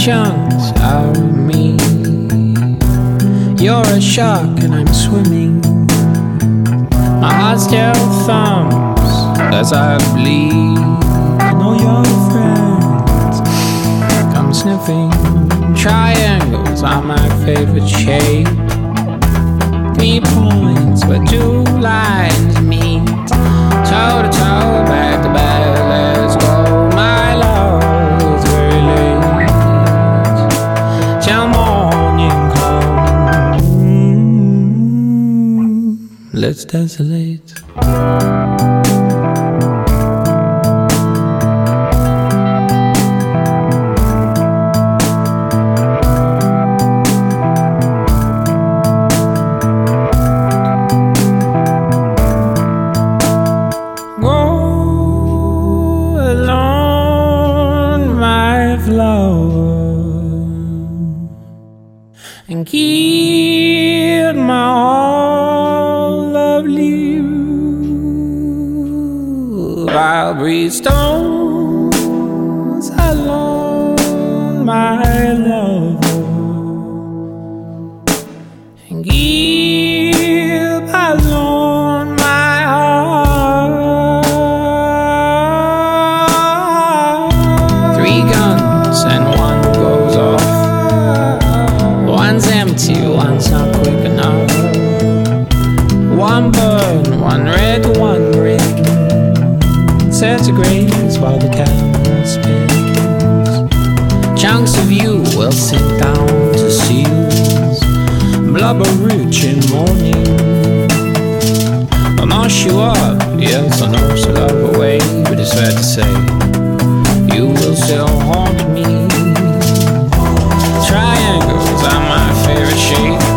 chunks out of me. You're a shark and I'm swimming. My heart still thumps as I bleed. And all your friends come sniffing. Triangles are my favorite shape. 3 points where 2 lines meet. Toe to toe, back to back, let's go. My love, it's very late till morning comes. Let's desolate. And keep my all of you. I'll breathe stones alone, my love, and keep alone my heart. 3 guns and 1 goes off. One's empty, one's not quick enough. 1 burn, 1 red, 1 green. Centigrades while the camera spins. Chunks of you will sink down to seals. Blubber rich in morning. I'll mash you up, yes I know so love away. But it's fair to say, you will still haunt me. Triangles are my favorite shape.